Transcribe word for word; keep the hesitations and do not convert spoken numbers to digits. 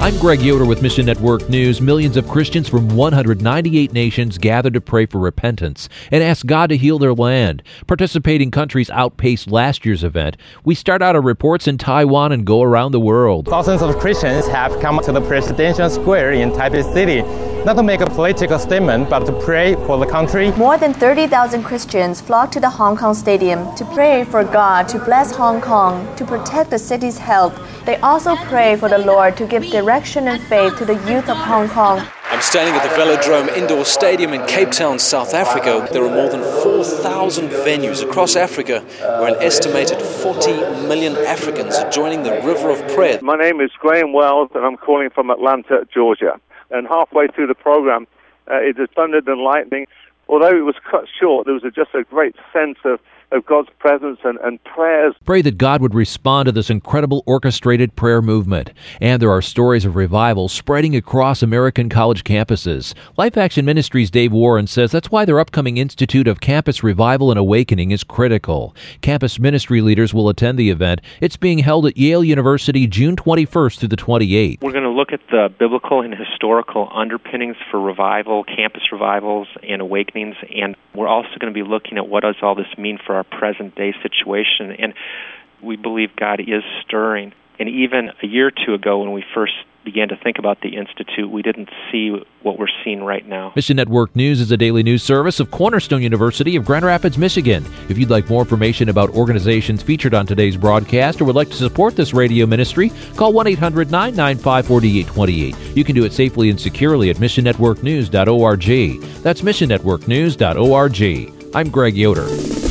I'm Greg Yoder with Mission Network News. Millions of Christians from one hundred ninety-eight nations gather to pray for repentance and ask God to heal their land. Participating countries outpaced last year's event. We start out our reports in Taiwan and go around the world. Thousands of Christians have come to the Presidential Square in Taipei City, not to make a political statement, but to pray for the country. More than thirty thousand Christians flocked to the Hong Kong Stadium to pray for God to bless Hong Kong, to protect the city's health. They also pray for the Lord to give direction and faith to the youth of Hong Kong. I'm standing at the Velodrome Indoor Stadium in Cape Town, South Africa. There are more than four thousand venues across Africa where an estimated forty million Africans are joining the River of Prayer. My name is Graham Wells and I'm calling from Atlanta, Georgia. And halfway through the program, uh, it has thundered and lightning. Although it was cut short, there was a, just a great sense of of God's presence and, and prayers. Pray that God would respond to this incredible orchestrated prayer movement. And there are stories of revival spreading across American college campuses. Life Action Ministries' Dave Warren says that's why their upcoming Institute of Campus Revival and Awakening is critical. Campus ministry leaders will attend the event. It's being held at Yale University June twenty-first through the twenty-eighth. We're going to look at the biblical and historical underpinnings for revival, campus revivals, and awakenings, and we're also going to be looking at what does all this mean for our present-day situation. And we believe God is stirring. And even a year or two ago when we first began to think about the Institute, we didn't see what we're seeing right now. Mission Network News is a daily news service of Cornerstone University of Grand Rapids, Michigan. If you'd like more information about organizations featured on today's broadcast or would like to support this radio ministry, call one eight hundred nine nine five four eight two eight. You can do it safely and securely at mission network news dot org. That's mission network news dot org. I'm Greg Yoder.